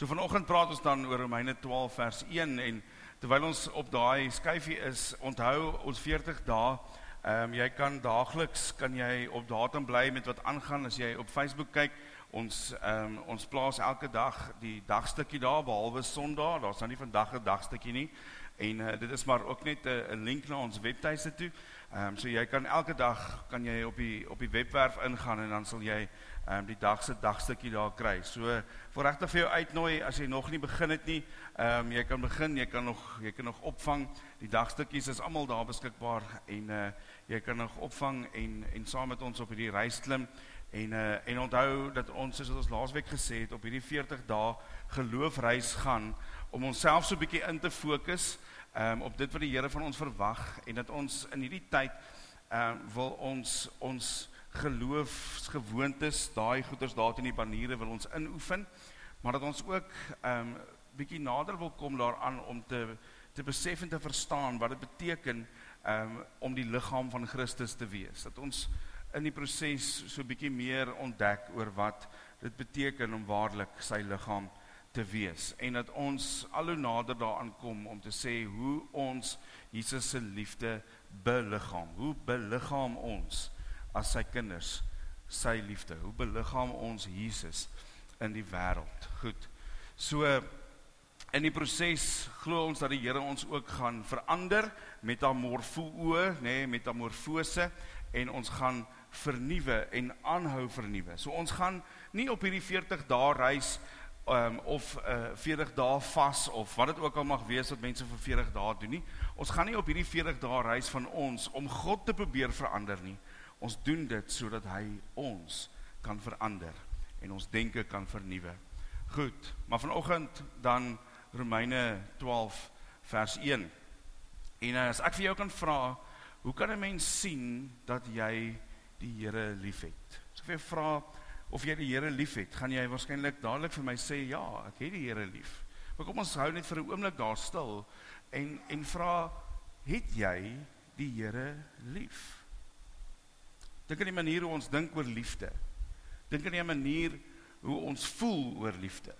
So vanoggend praat ons dan oor Romeine 12 vers 1 en terwyl ons op daai skyfie is, onthou ons 40 dae. Jy kan daagliks op datum bly met wat aangaan as jy op Facebook kyk. Ons plaas elke dag die dagstukkie daar, behalwe Sondag, daar's nou nie vandag 'n dagstukkie nie. En dit is maar ook net 'n link na ons webtuiste toe. So jy kan elke dag op die webwerf ingaan en dan sal jy die dagstukkie daar kry. So vir regtig vir jou uitnooi as jy nog nie begin het nie. Jy kan begin, jy kan nog opvang. Die dagstukkies is almal daar beskikbaar en jy kan nog opvang en saam met ons op hierdie reis klim. En onthou dat ons, soos ons laasweek gesê het, op hierdie 40 dae geloofreis gaan om onsself so 'n bietjie in te fokus op dit wat die Here van ons verwag en dat ons in hierdie tyd wil ons geloofsgewoontes, daai goeders daar in die baniere wil ons inoefen, maar dat ons ook bietjie nader wil kom daaraan om te besef en te verstaan wat dit beteken om die liggaam van Christus te wees. Dat ons in die proses so bietjie meer ontdek oor wat dit beteken om waarlik sy liggaam te wees. En dat ons al hoe nader daaraan kom om te sê hoe ons Jesus se liefde beliggaam. Hoe beliggaam ons as sy kinders sy liefde? Hoe beliggaam ons Jesus in die wêreld? Goed. So in die proses glo ons dat die Here ons ook gaan verander, metamorfose, en ons gaan vernuwe en aanhou vernuwe. So ons gaan nie op hierdie 40 dae reis of 40 dae vas of wat dit ook al mag wees wat mense vir 40 dae doen nie. Ons gaan nie op hierdie 40 dae reis van ons om God te probeer verander nie. Ons doen dit sodat hy ons kan verander en ons denke kan vernuwe. Goed, maar vanoggend dan Romeine 12 vers 1. En as ek vir jou kan vra, hoe kan 'n mens sien dat jy die Here liefhet? As ek vir jou vra of jy die Here liefhet, gaan jy waarskynlik dadelik vir my sê, ja, ek het die Here lief. Maar kom ons hou net vir 'n oomblik daar stil en vra, het jy die Here lief? Dink aan die manier hoe ons dink oor liefde. Dink aan die manier hoe ons voel oor liefde.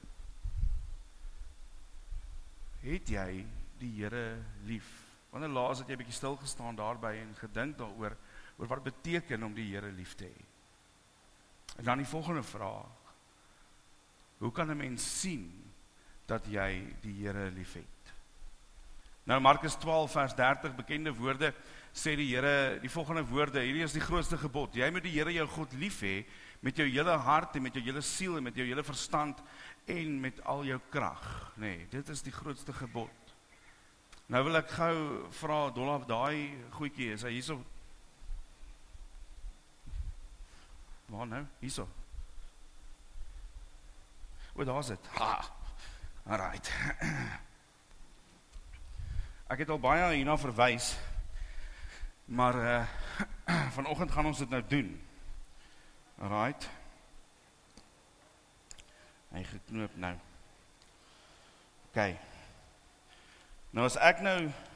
Het jy die Here lief? Wanneer laas het jy 'n bietjie stil gestaan daarby en gedink daaroor oor wat dit beteken om die Here lief te hê? En dan die volgende vraag. Hoe kan 'n mens sien dat jy die Here liefhet? Nou Markus 12 vers 30 bekende woorde sê die Here die volgende woorde. Hierdie is die grootste gebod. Jy moet die Here jou God lief hê met jou hele hart en met jou hele siel en met jou hele verstand en met al jou krag. Nee, dit is die grootste gebod. Nou wil ek gou vra Dolaf, daai goedjie, is hy hierso? Waar nou? Hierso. O, daar's dit. Ha. Alright. Ek het al baie hierna verwys, maar vanoggend gaan ons dit nou doen. Alright. Hy geknoop nou. OK. Nou as ek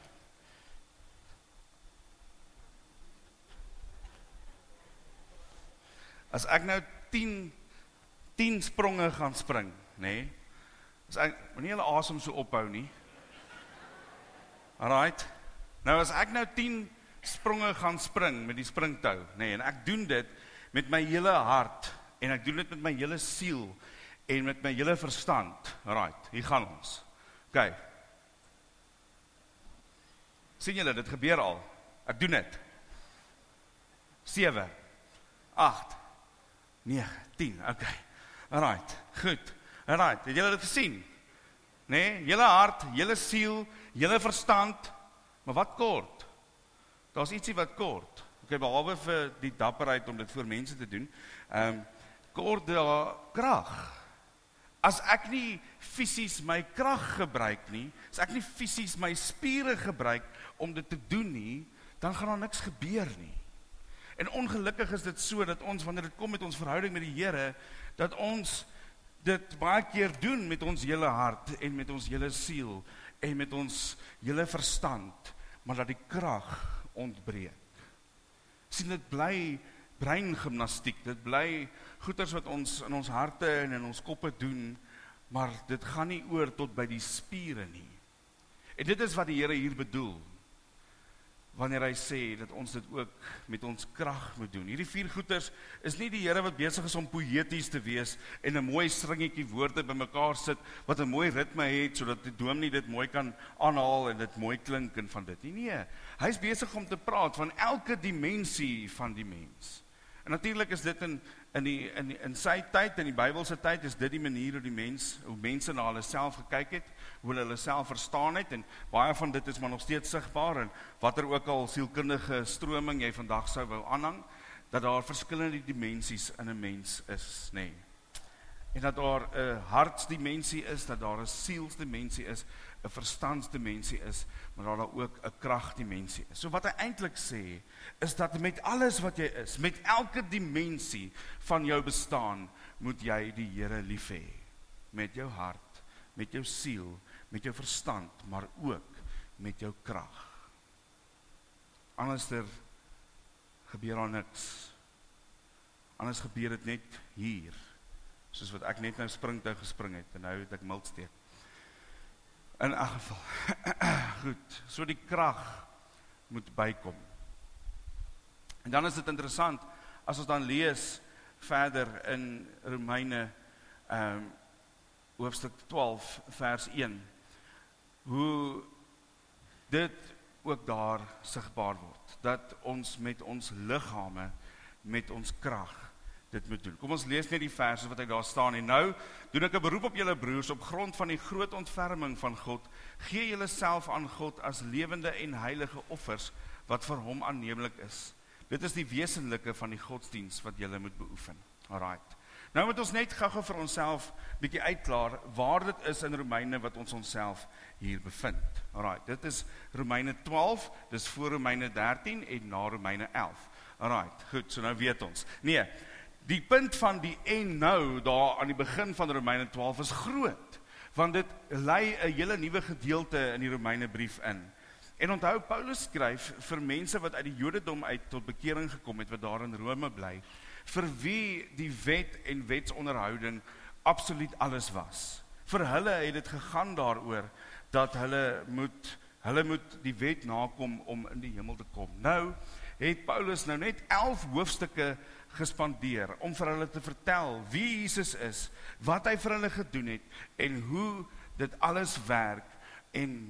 nou 10 spronge gaan spring, nê? As ek nie hulle asem so ophou nie. Alright. Nou as ek nou 10 spronge gaan spring met die springtou, nê, en ek doen dit met my hele hart en ek doen dit met my hele siel en met my hele verstand. Alright, hier gaan ons. OK. Sien julle, dit gebeur al. Ek doen dit. 7, 8, 9, 10, OK. Alright, goed. Alright, het julle dit gesien? Nee, julle hart, julle siel, julle verstand, maar wat kort? Daar's ietsie wat kort. OK, behalwe vir die dapperheid om dit voor mense te doen, kort daar krag. As ek nie fisies my krag gebruik nie, as ek nie fisies my spiere gebruik om dit te doen nie, dan gaan daar niks gebeur nie. En ongelukkig is dit so dat ons, wanneer dit kom met ons verhouding met die Here, dat ons dit baie keer doen met ons hele hart en met ons hele siel en met ons hele verstand, maar dat die krag ontbreek. Sien, dit bly breingymnastiek, dit bly goeders wat ons in ons harte en in ons koppe doen, maar dit gaan nie oor tot by die spiere nie. En dit is wat die Here hier bedoel, wanneer hy sê dat ons dit ook met ons krag moet doen. Hierdie 4 goeters is nie die Here wat besig is om poëties te wees en 'n mooi stringetjie woorde bymekaar sit, wat 'n mooi ritme het, sodat die dominee dit mooi kan aanhaal en dit mooi klink en van dit nie. Nee, hy is besig om te praat van elke dimensie van die mens. En natuurlik is dit in sy tyd, in die Bybelse tyd, is dit die manier hoe mense na hulle self gekyk het, hoe hulle self verstaan het, en baie van dit is maar nog steeds sigbaar, en wat ook al sielkundige stroming jy vandag sou wou aanhang, dat daar verskillende dimensies in 'n mens is, nee. En dat daar 'n hartsdimensie is, dat daar 'n sielsdimensie is, 'n verstandsdimensie is, maar dat daar ook 'n kragdimensie is. So wat hy eintlik sê, is dat met alles wat jy is, met elke dimensie van jou bestaan, moet jy die Here lief hê. Met jou hart, met jou siel, met jou verstand, maar ook met jou krag. Anderster gebeur daar niks. Anders gebeur dit net hier, soos wat ek net nou springtou gespring het, en nou het ek miltsteek. In elk geval, goed, so die krag moet bykom. En dan is dit interessant, as ons dan lees verder in Romeine hoofstuk 12 vers 1, hoe dit ook daar sigbaar word, dat ons met ons liggame, met ons krag, dit moet doen. Kom ons lees net die verse wat hy daar staan, en nou doen ek 'n beroep op julle broers, op grond van die groot ontferming van God, gee julle self aan God as lewende en heilige offers, wat vir hom aanneemlik is. Dit is die wesenlike van die godsdiens wat julle moet beoefen. Alright. Nou moet ons net gou-gou vir onsself bietjie uitklaar waar dit is in Romeine wat ons onsself hier bevind. Alright, dit is Romeine 12, dis voor Romeine 13 en na Romeine 11. Alright, goed, so nou weet ons. Nee, die punt van die en nou daar aan die begin van Romeine 12 is groot, want dit lei 'n hele nuwe gedeelte in die Romeine brief in. En onthou, Paulus skryf vir mense wat uit die Jodendom uit tot bekering gekom het, wat daar in Rome bly, vir wie die wet en wetsonderhouding absoluut alles was. Vir hulle het dit gegaan daaroor dat hulle moet die wet nakom om in die hemel te kom. Nou het Paulus nou net 11 hoofstukke gespandeer om vir hulle te vertel wie Jesus is, wat hy vir hulle gedoen het en hoe dit alles werk. En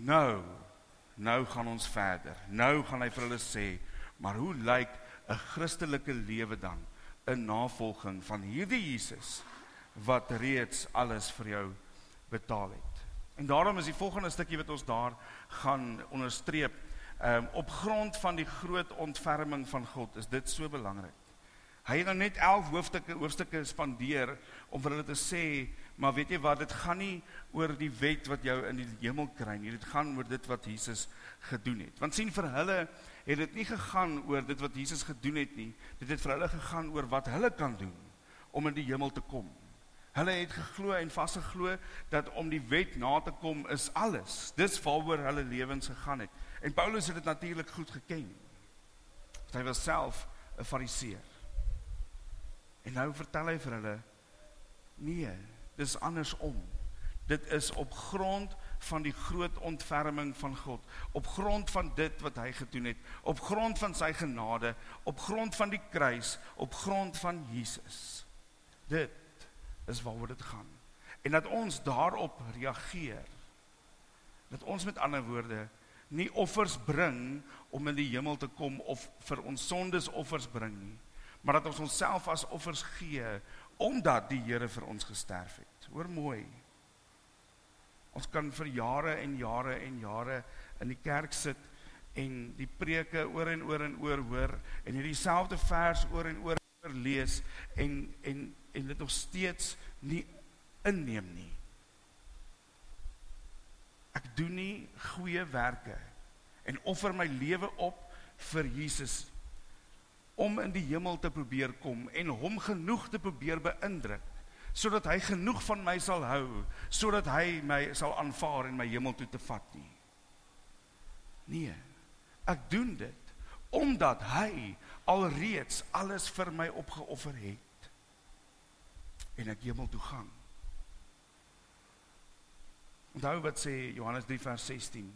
nou gaan ons verder. Nou gaan hy vir hulle sê, maar hoe lyk 'n Christelike lewe dan in navolging van hierdie Jesus wat reeds alles vir jou betaal het? En daarom is die volgende stukkie wat ons daar gaan onderstreep, op grond van die groot ontferming van God, is dit so belangrik. Hy het nou net 11 hoofstukke spandeer om vir hulle te sê, maar weet jy wat, dit gaan nie oor die wet wat jou in die hemel kry nie, dit gaan oor dit wat Jesus gedoen het. Want sien, vir hulle het dit nie gegaan oor dit wat Jesus gedoen het nie, dit het vir hulle gegaan oor wat hulle kan doen om in die hemel te kom. Hulle het geglo en vasgeglo dat om die wet na te kom is alles. Dis waaroor hulle lewens gegaan het. En Paulus het dit natuurlik goed geken. Hy was self 'n fariseer. En nou vertel hy vir hulle, nee, dis andersom. Dit is op grond van die groot ontferming van God, op grond van dit wat hy gedoen het, op grond van sy genade, op grond van die kruis, op grond van Jesus. Dit is waaroor dit gaan. En dat ons daarop reageer, dat ons met ander woorde nie offers bring om in die hemel te kom of vir ons sondes offers bring nie, maar dat ons onsself as offers gee, omdat die Here vir ons gesterf het. Hoor mooi. Ons kan vir jare en jare en jare in die kerk sit en die preke oor en oor en oor hoor en hierdie selfde vers oor en oor lees en dit nog steeds nie inneem nie. Ek doen nie goeie werke en offer my lewe op vir Jesus om in die hemel te probeer kom en hom genoeg te probeer beïndruk, sodat hy genoeg van my sal hou, sodat hy my sal aanvaar en my hemel toe te vat nie. Nee, ek doen dit, omdat hy alreeds alles vir my opgeoffer het, en ek hemel toe gaan. Onthou wat sê Johannes 3 vers 16.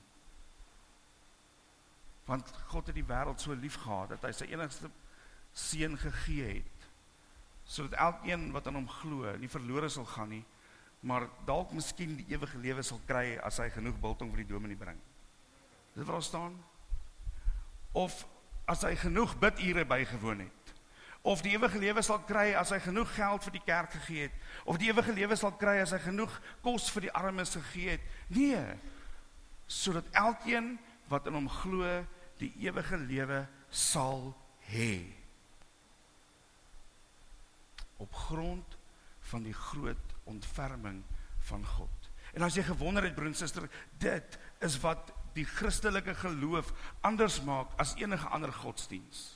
Want God het die wêreld so lief gehad, dat hy sy enigste seun gegee het, sodat elkeen wat aan hom glo, nie verlore sal gaan nie, maar dalk miskien die ewige lewe sal kry, as hy genoeg biltong vir die dominee bring. Dit waar staan? Of as hy genoeg bidure bygewoon het, of die ewige lewe sal kry, as hy genoeg geld vir die kerk gegee het, of die ewige lewe sal kry, as hy genoeg kos vir die armes gegee het. Nee, sodat elkeen wat in hom glo, die ewige lewe sal hê. Op grond van die groot ontferming van God. En as jy gewonder het, broer en suster, dit is wat die Christelike geloof anders maak as enige ander godsdiens.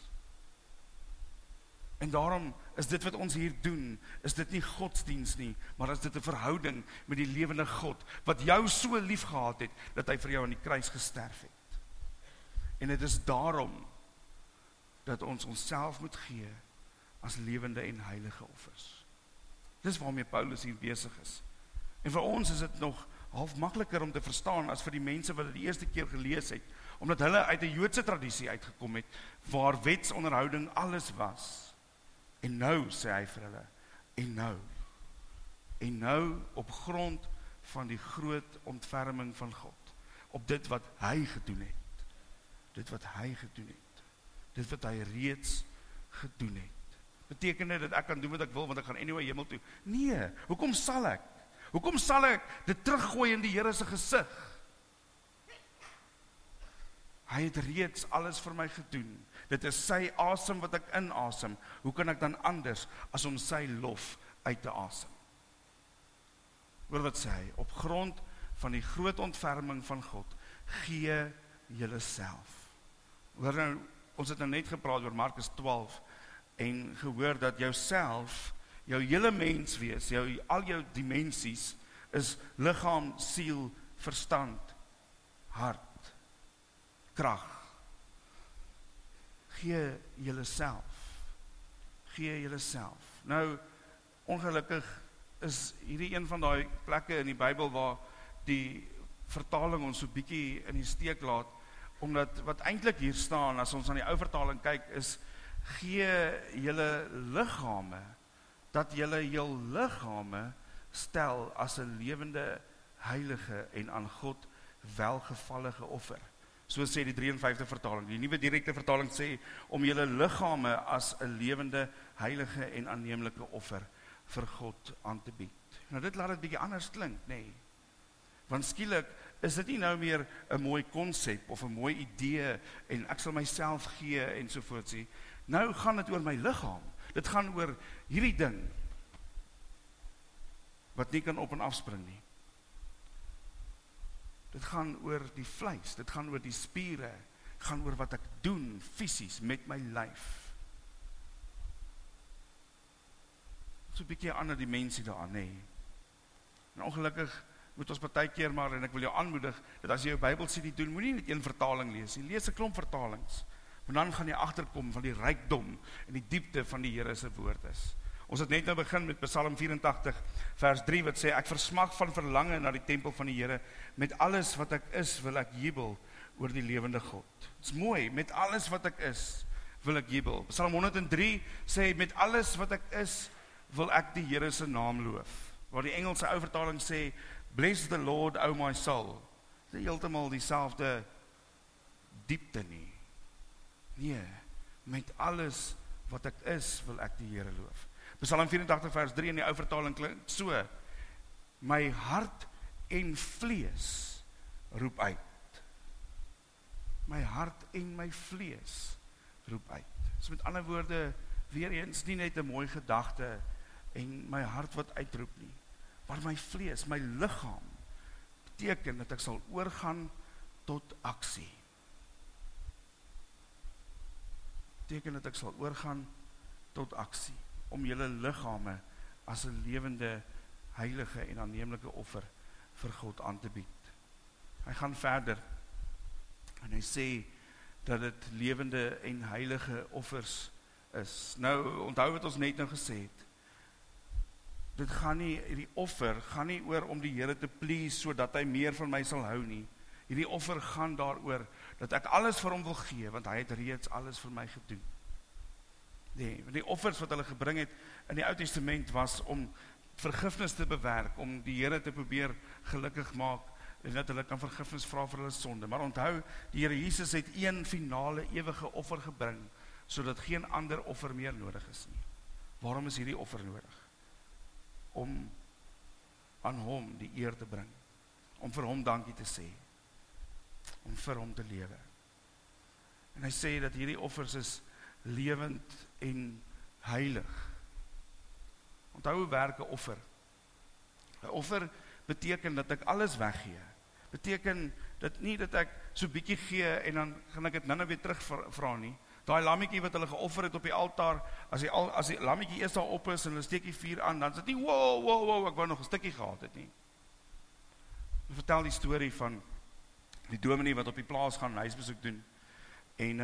En daarom is dit wat ons hier doen, is dit nie godsdiens nie, maar is dit 'n verhouding met die lewende God, wat jou so lief gehad het, dat hy vir jou aan die kruis gesterf het. En dit is daarom dat ons onsself moet gee as lewende en heilige offers. Dis waarmee Paulus hier besig is. En vir ons is dit nog half makliker om te verstaan as vir die mense wat dit die eerste keer gelees het, omdat hulle uit 'n Joodse tradisie uitgekom het, waar wetsonderhouding alles was. En nou, sê hy vir hulle, en nou op grond van die groot ontferming van God, op dit wat hy gedoen het, dit wat hy reeds gedoen het. Beteken dit dat ek kan doen wat ek wil, want ek gaan anyway hemel toe? Nee, hoekom sal ek? Hoekom sal ek dit teruggooi in die Here se gesig? Hy het reeds alles vir my gedoen. Dit is sy asem wat ek inasem. Hoe kan ek dan anders as om sy lof uit te asem? Hoor wat sê hy? Op grond van die groot ontferming van God, gee julle self. Hoor nou, ons het nou net gepraat oor Markus 12 en gehoor dat jouself, jou hele mens wees, al jou dimensies is liggaam, siel, verstand, hart, krag. Gee julle self. Nou, ongelukkig is hierdie een van daai plekke in die Bybel waar die vertaling ons so bietjie in die steek laat, omdat wat eintlik hier staan, as ons aan die ou vertaling kyk, is gee julle liggame, dat julle jul liggame stel as 'n lewende, heilige en aan God welgevallige offer. So sê die 53 vertaling. Die nuwe direkte vertaling sê om julle liggame as 'n lewende, heilige en aanneemlike offer vir God aan te bied. Nou dit laat dit bietjie anders klink, nê? Nee. Want skielik is dit nie nou meer 'n mooi konsep of 'n mooi idee en ek sal myself gee en so voort sê. Nou gaan dit oor my liggaam. Dit gaan oor hierdie ding wat nie kan op en afspring nie. Dit gaan oor die vleis, dit gaan oor die spiere, dit gaan oor wat ek doen fisies met my lyf. So 'n bietjie 'n ander dimensie daaraan, nê. En ongelukkig moet ons partykeer maar, en ek wil jou aanmoedig, dat as jy jou Bybelstudie doen, moenie net een vertaling lees, jy lees 'n klomp vertalings, want dan gaan jy agterkom van die rykdom en die diepte van die Here se woord is. Ons het net nou begin met Psalm 84 vers 3 wat sê, ek versmag van verlange na die tempel van die Here, met alles wat ek is wil ek jubel oor die lewende God. Dit is mooi, met alles wat ek is wil ek jubel. Psalm 103 sê, met alles wat ek is wil ek die Here se naam loof. Waar die Engelse ou vertaling sê, bless the Lord, O my soul. Dit is heeltemal dieselfde diepte nie. Nee, met alles wat ek is, wil ek die Here loof. Psalm 84 vers 3 in die ou vertaling klink so, my hart en vlees roep uit. My hart en my vlees roep uit. So met ander woorde, weer eens nie net 'n mooi gedagte en my hart wat uitroep nie, maar my vlees, my liggaam, beteken dat ek sal oorgaan tot aksie. Beteken dat ek sal oorgaan tot aksie, om julle liggame as 'n lewende, heilige en aanneemlike offer vir God aan te bied. Hy gaan verder, en hy sê, dat dit lewende en heilige offers is. Nou, onthou wat ons net nou gesê het, dit gaan nie, hierdie offer gaan nie oor om die Here te please, sodat hy meer van my sal hou nie. Hierdie offer gaan daaroor, dat ek alles vir hom wil gee, want hy het reeds alles vir my gedoen. Nee, die offers wat hulle gebring het in die Ou Testament was om vergifnis te bewerk, om die Here te probeer gelukkig maak, en dat hulle kan vergifnis vra vir hulle sonde. Maar onthou, die Here Jesus het een finale ewige offer gebring, sodat geen ander offer meer nodig is nie. Waarom is hierdie offer nodig? Om aan hom die eer te bring, om vir hom dankie te sê, om vir hom te lewe. En hy sê dat hierdie offers is lewend en heilig. Onthou hoe werk 'n offer? 'n Offer beteken dat ek alles weggee. Beteken dat nie dat ek so bietjie gee en dan gaan ek dit nou weer terug vra nie. Daai lammetjie wat hulle geoffer het op die altaar, as die lammetjie eers daar op is en hulle steek die vuur aan, dan is dit nie wow, ek wou nog 'n stukkie gehad het nie. Ek vertel die storie van die dominee wat op die plaas gaan huisbesoek doen en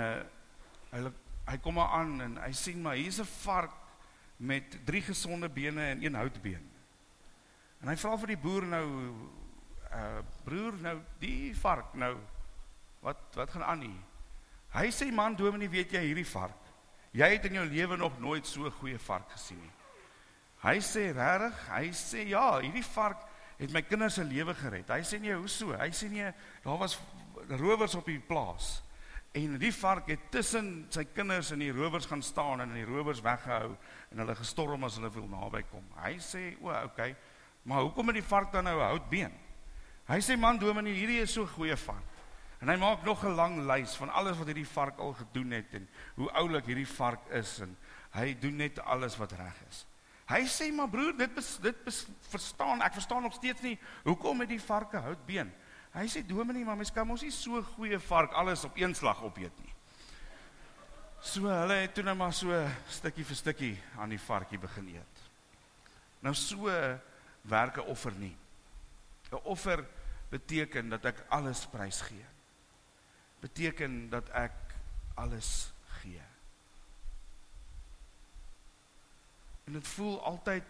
hy kom maar aan en hy sien maar hier's 'n vark met 3 gesonde bene en 1 houtbeen. En hy vra vir die boer nou, broer, nou die vark nou, wat gaan aan nie? Hy sê, man, dominee, weet jy hierdie vark? Jy het in jou lewe nog nooit so 'n goeie vark gesien nie. Hy sê, regtig? Hy sê, ja, hierdie vark het my kinders se lewe gered. Hy sê, nee, hoeso? Hy sê, nee, daar was rowers op die plaas. En die vark het tussen sy kinders en die rowers gaan staan en die rowers weggehou en hulle gestorm as hulle wil naby kom. Hy sê, okay, maar hoekom het die vark dan nou 'n houtbeen? Hy sê, man, dominee, hierdie is so 'n goeie vark. En hy maak nog 'n lang lys van alles wat hierdie vark al gedoen het en hoe oulik hierdie vark is en hy doen net alles wat reg is. Hy sê, maar broer, ek verstaan nog steeds nie, hoekom het die vark 'n houtbeen? Hy sê, dominee, maar mens kan mos nie so 'n goeie vark alles op een slag opeet nie. So, hulle het toe nou maar so stukkie vir stukkie aan die varkie begin eet. Nou so werk 'n offer nie. 'n Offer beteken dat ek alles prys gee. Beteken dat ek alles gee. En dit voel altyd,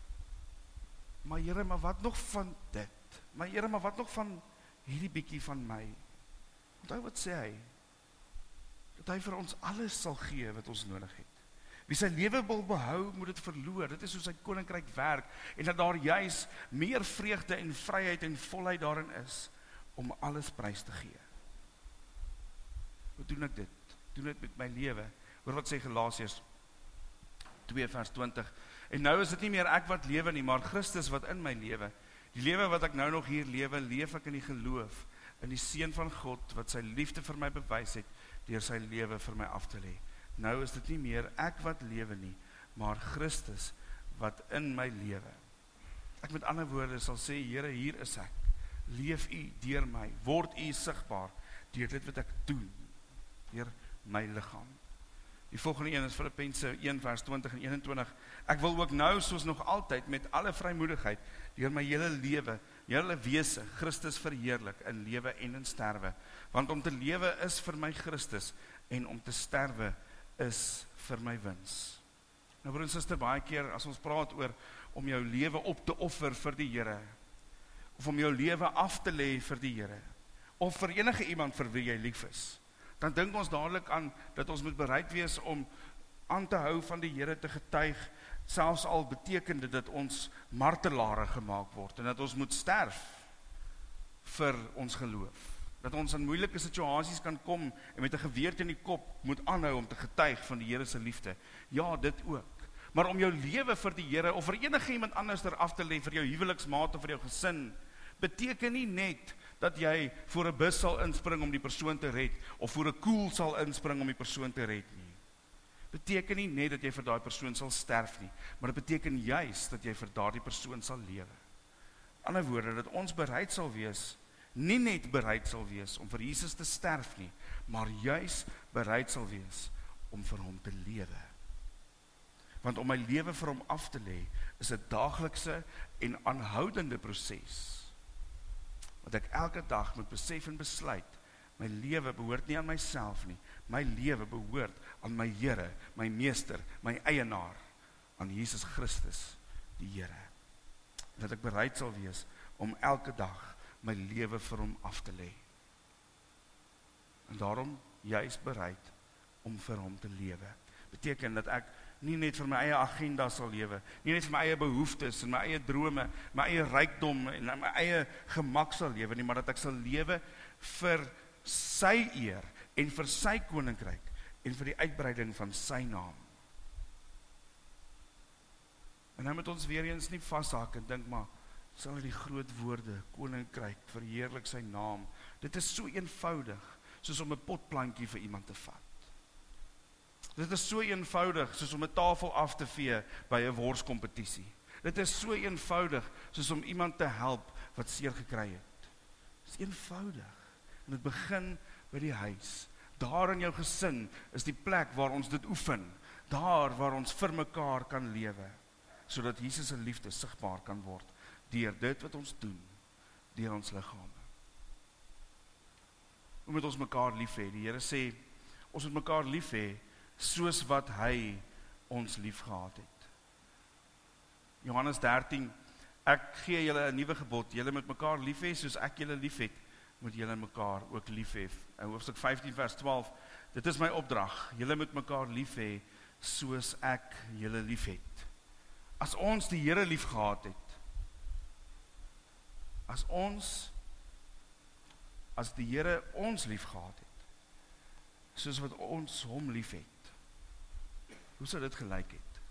maar Here, maar wat nog van dit? Maar Here, maar wat nog van hierdie bietjie van my? Onthou wat sê hy? Dat hy vir ons alles sal gee wat ons nodig het. Wie sy lewe wil behou, moet dit verloor. Dit is hoe sy koninkryk werk. En dat daar juis meer vreugde en vryheid en volheid daarin is, om alles prys te gee. Hoe doen ek dit? Doen dit met my lewe. Hoor wat sê Galasiërs 2 vers 20. En nou is dit nie meer ek wat lewe nie, maar Christus wat in my lewe. Die lewe wat ek nou nog hier lewe, leef ek in die geloof, in die Seun van God, wat sy liefde vir my bewys het, deur sy lewe vir my af te lê. Nou is dit nie meer ek wat lewe nie, maar Christus wat in my lewe. Ek met ander woorde sal sê, Here, hier is ek. Leef U deur my, word U sigbaar deur dit wat ek doen, deur my liggaam. Die volgende een is Filippense 1 vers 20 en 21. Ek wil ook nou, soos nog altyd, met alle vrymoedigheid, deur my hele lewe, hele wese, Christus verheerlik in lewe en in sterwe. Want om te lewe is vir my Christus, en om te sterwe is vir my wins. Nou broer en suster, baie keer as ons praat oor om jou lewe op te offer vir die Here, of om jou lewe af te lê vir die Here, of vir enige iemand vir wie jy lief is, dan dink ons dadelik aan dat ons moet bereid wees om aan te hou van die Here te getuig, selfs al beteken dit dat ons martelare gemaak word, en dat ons moet sterf vir ons geloof. Dat ons in moeilike situasies kan kom en met 'n geweer teen die kop moet aanhou om te getuig van die Here se liefde. Ja, dit ook. Maar om jou lewe vir die Here of vir enige iemand anders af te lê, vir jou huweliksmaat of vir jou gesin, beteken nie net dat jy voor 'n bus sal inspring om die persoon te red, of voor 'n koel sal inspring om die persoon te red nie. Beteken nie net dat jy vir daai persoon sal sterf nie, maar dit beteken juis dat jy vir daardie persoon sal lewe. In ander woorde, dat ons bereid sal wees, nie net bereid sal wees om vir Jesus te sterf nie, maar juis bereid sal wees om vir hom te lewe. Want om my lewe vir hom af te lê, is 'n daaglikse en aanhoudende proses, wat ek elke dag moet besef en besluit, my lewe behoort nie aan myself nie, my lewe behoort aan my Here, my Meester, my eienaar, aan Jesus Christus, die Here. dat ek bereid sal wees om elke dag my lewe vir hom af te lê. En daarom juist bereid om vir hom te lewe. Beteken dat ek nie net vir my eie agenda sal lewe, nie net vir my eie behoeftes en my eie drome, my eie rykdom en my eie gemak sal lewe nie, maar dat ek sal lewe vir sy eer en vir sy koninkryk en vir die uitbreiding van sy naam. En nou moet ons weer eens nie vashak en dink maar, sal hy die groot woorde, koninkryk, verheerlik sy naam. Dit is so eenvoudig, soos om 'n potplantjie vir iemand te vat. Dit is so eenvoudig, soos om 'n tafel af te vee by 'n worskompetisie. Dit is so eenvoudig, soos om iemand te help wat seer gekry het. Dit is eenvoudig, en dit begin by die huis. Daar in jou gesin is die plek waar ons dit oefen, daar waar ons vir mekaar kan lewe, sodat Jesus se liefde sigbaar kan word, deur dit wat ons doen, deur ons liggame. Hoe moet ons mekaar lief hê? Die Here sê, ons moet mekaar lief hê, soos wat hy ons lief gehad het. Johannes 13, ek gee julle 'n nuwe gebod, julle moet mekaar lief hê, soos ek julle lief het, moet julle mekaar ook lief hê. Hoofstuk 15 vers 12, dit is my opdrag, julle moet mekaar lief hê, soos ek julle lief het. As ons die Here lief gehad het, as die Here ons lief gehad het, soos wat ons hom lief het, hoe sou dit gelyk het?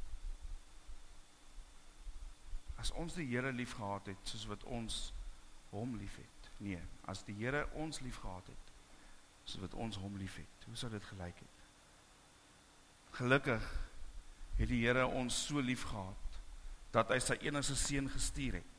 As ons die Here lief gehad het, soos wat ons hom lief het, nee, as die Here ons lief gehad het, soos wat ons hom lief het, hoe sou dit gelyk het? Gelukkig het die Here ons so lief gehad, dat hy sy enigste seun gestuur het,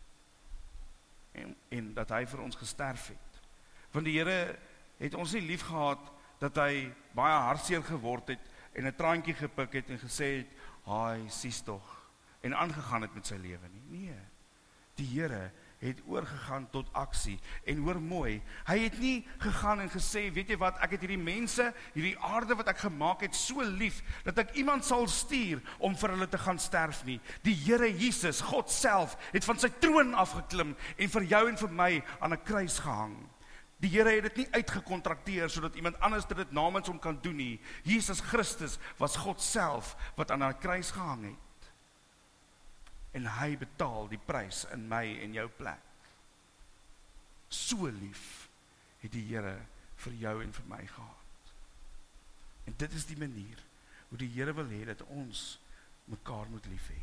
en dat hy vir ons gesterf het. Want die Here het ons nie lief gehad, dat hy baie hartseer geword het, en 'n traantjie gepik het, en gesê het, haai, sies tog, en aangegaan het met sy lewe nie. Nee, die Here het oorgegaan tot aksie, en hoor mooi, hy het nie gegaan en gesê, weet jy wat, ek het hierdie mense, hierdie aarde wat ek gemaak het, so lief, dat ek iemand sal stuur, om vir hulle te gaan sterf nie. Die Here Jesus, God self, het van sy troon afgeklim, en vir jou en vir my, aan 'n kruis gehang. Die Here het dit nie uitgekontrakteer, sodat iemand anders dit namens hom kan doen nie. Jesus Christus was God self, wat aan 'n kruis gehang het. En hy betaal die prys in my en jou plek. So lief het die Here vir jou en vir my gehad. En dit is die manier hoe die Here wil hê dat ons mekaar moet lief hê.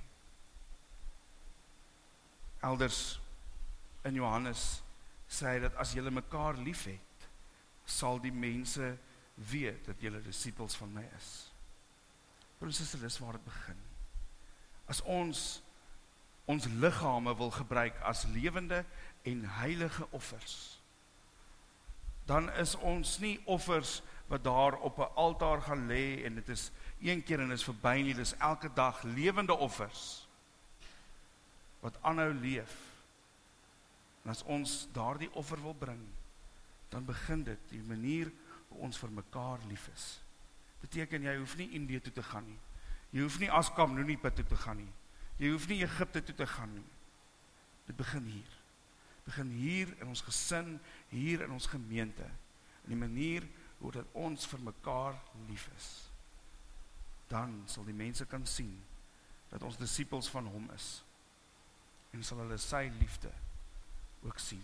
Elders in Johannes sê hy dat as julle mekaar lief het, sal die mense weet dat julle disippels van my is. Broers en susters, dis waar dit begin. As ons liggame wil gebruik as lewende en heilige offers, dan is ons nie offers wat daar op 'n altaar gaan lê en dit is een keer en is verby nie, dis elke dag lewende offers wat aanhou leef. En as ons daardie offer wil bring, dan begin dit die manier hoe ons vir mekaar lief is. Beteken jy hoef nie Indië toe te gaan nie. Jy hoef nie Askam Noonipa toe te gaan nie. Jy hoef nie Egipte toe te gaan nie. Dit begin hier. Begin hier in ons gesin, hier in ons gemeente. In die manier hoe dat ons vir mekaar lief is. Dan sal die mense kan sien dat ons disippels van hom is. En sal hulle sy liefde ook sien.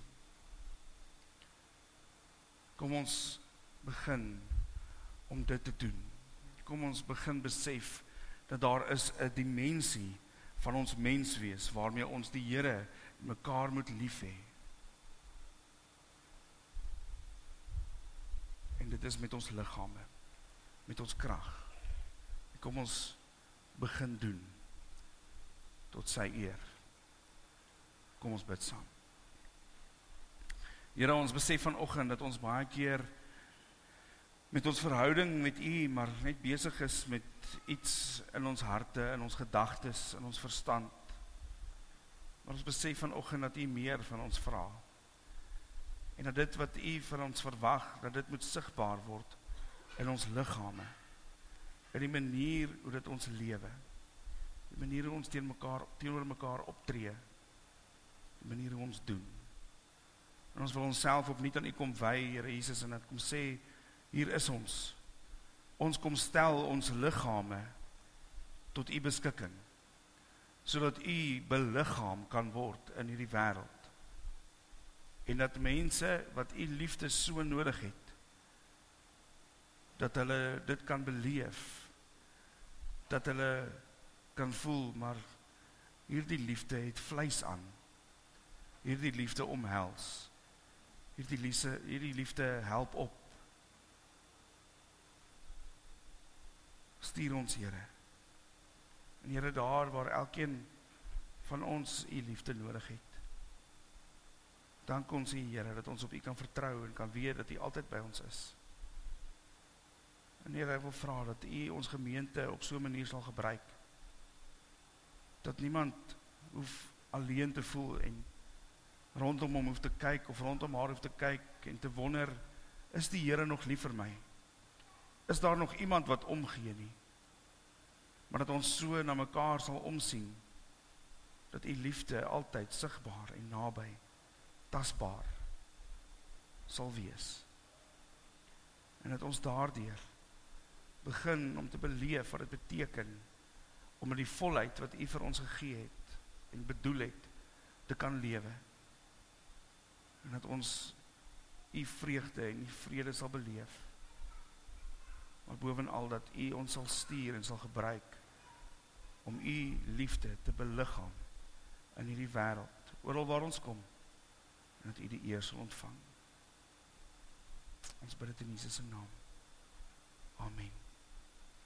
Kom ons begin om dit te doen. Kom ons begin besef dat daar is 'n dimensie van ons menswees waarmee ons die Here mekaar moet lief hê. En dit is met ons liggame, met ons krag. Kom ons begin doen tot sy eer. Kom ons bid saam. Here, ons besef vanoggend dat ons baie keer met ons verhouding met U, maar net besig is met iets in ons harte, in ons gedagtes, in ons verstand. Maar ons besef vanoggend dat U meer van ons vra. En dat dit wat U van ons verwag, dat dit moet sigbaar word in ons liggame, in die manier hoe dit ons lewe, die manier hoe ons teenoor mekaar optree, die manier hoe ons doen. En ons wil onsself opnuut aan U kom wy, Here Jesus, en dat kom sê, hier is ons. Ons kom stel ons liggame tot U beskikking, sodat U beliggaam kan word in hierdie wêreld. En dat mense wat U liefde so nodig het, dat hulle dit kan beleef, dat hulle kan voel, maar hierdie liefde het vleis aan, hierdie liefde omhels, hierdie liefde help op. Stuur ons, Here. En Here, daar waar elkeen van ons U liefde nodig het, dank ons U, Here, dat ons op U kan vertrou en kan weet dat U altyd by ons is. En Here, ek wil vra dat U ons gemeente op so 'n manier sal gebruik, dat niemand hoef alleen te voel en rondom hom hoef te kyk of rondom haar hoef te kyk en te wonder, is die Here nog lief vir my? Is daar nog iemand wat omgee nie? Maar dat ons so na mekaar sal omsien, dat U liefde altyd sigbaar en naby, tasbaar sal wees. En dat ons daardeur begin om te beleef wat dit beteken, om met die volheid wat U vir ons gegee het en bedoel het, te kan lewe. En dat ons U vreugde en U vrede sal beleef. Maar bovenal dat U ons sal stuur en sal gebruik om U liefde te beliggaam in hierdie wêreld, oral waar ons kom, en dat U die eer sal ontvang. Ons bid dit in Jesus se naam. Amen.